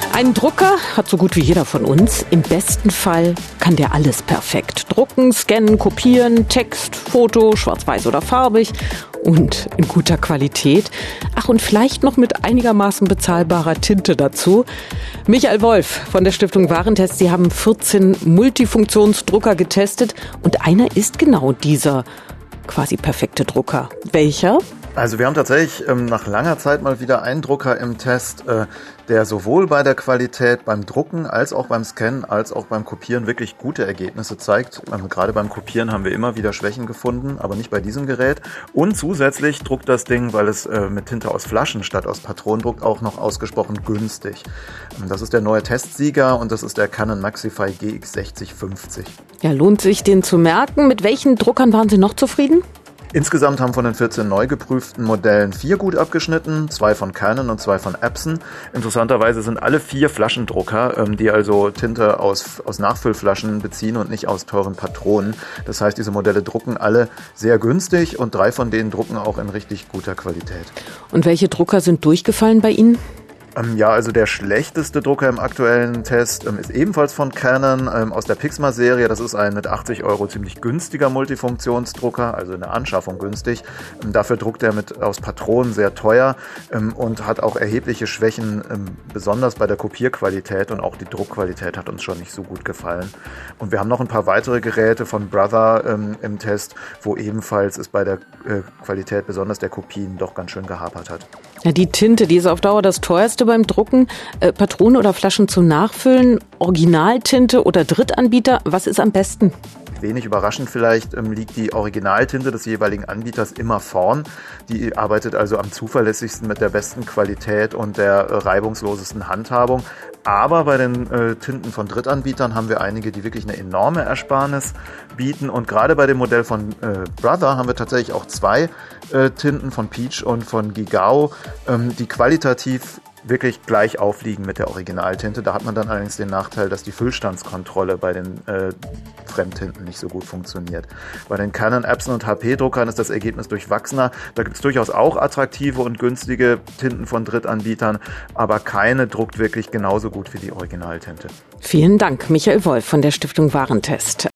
Ein Drucker hat so gut wie jeder von uns. Im besten Fall kann der alles perfekt. Drucken, scannen, kopieren, Text, Foto, schwarz-weiß oder farbig und in guter Qualität. Ach, und vielleicht noch mit einigermaßen bezahlbarer Tinte dazu. Michael Wolf von der Stiftung Warentest, Sie haben 14 Multifunktionsdrucker getestet und einer ist genau dieser quasi perfekte Drucker. Welcher? Also wir haben tatsächlich nach langer Zeit mal wieder einen Drucker im Test, der sowohl bei der Qualität beim Drucken als auch beim Scannen als auch beim Kopieren wirklich gute Ergebnisse zeigt. Gerade beim Kopieren haben wir immer wieder Schwächen gefunden, aber nicht bei diesem Gerät. Und zusätzlich druckt das Ding, weil es mit Tinte aus Flaschen statt aus Patronen druckt, auch noch ausgesprochen günstig. Das ist der neue Testsieger und das ist der Canon Maxify GX6050. Ja, lohnt sich den zu merken. Mit welchen Druckern waren Sie noch zufrieden? Insgesamt haben von den 14 neu geprüften Modellen 4 gut abgeschnitten, 2 von Canon und 2 von Epson. Interessanterweise sind alle 4 Flaschendrucker, die also Tinte aus Nachfüllflaschen beziehen und nicht aus teuren Patronen. Das heißt, diese Modelle drucken alle sehr günstig und 3 von denen drucken auch in richtig guter Qualität. Und welche Drucker sind durchgefallen bei Ihnen? Ja, also der schlechteste Drucker im aktuellen Test ist ebenfalls von Canon aus der Pixma-Serie. Das ist ein mit 80 € ziemlich günstiger Multifunktionsdrucker, also in der Anschaffung günstig. Dafür druckt er aus Patronen sehr teuer und hat auch erhebliche Schwächen, besonders bei der Kopierqualität, und auch die Druckqualität hat uns schon nicht so gut gefallen. Und wir haben noch ein paar weitere Geräte von Brother im Test, wo ebenfalls es bei der Qualität, besonders der Kopien, doch ganz schön gehapert hat. Ja, die Tinte, die ist auf Dauer das teuerste beim Drucken. Patronen oder Flaschen zum Nachfüllen, Originaltinte oder Drittanbieter, was ist am besten? Wenig überraschend vielleicht liegt die Originaltinte des jeweiligen Anbieters immer vorn. Die arbeitet also am zuverlässigsten mit der besten Qualität und der reibungslosesten Handhabung. Aber bei den Tinten von Drittanbietern haben wir einige, die wirklich eine enorme Ersparnis bieten. Und gerade bei dem Modell von Brother haben wir tatsächlich auch 2 Tinten von Peach und von Gigao, die qualitativ wirklich gleich aufliegen mit der Originaltinte. Da hat man dann allerdings den Nachteil, dass die Füllstandskontrolle bei den Fremdtinten nicht so gut funktioniert. Bei den Canon, Epson und HP-Druckern ist das Ergebnis durchwachsener. Da gibt es durchaus auch attraktive und günstige Tinten von Drittanbietern, aber keine druckt wirklich genauso gut wie die Originaltinte. Vielen Dank, Michael Wolf von der Stiftung Warentest.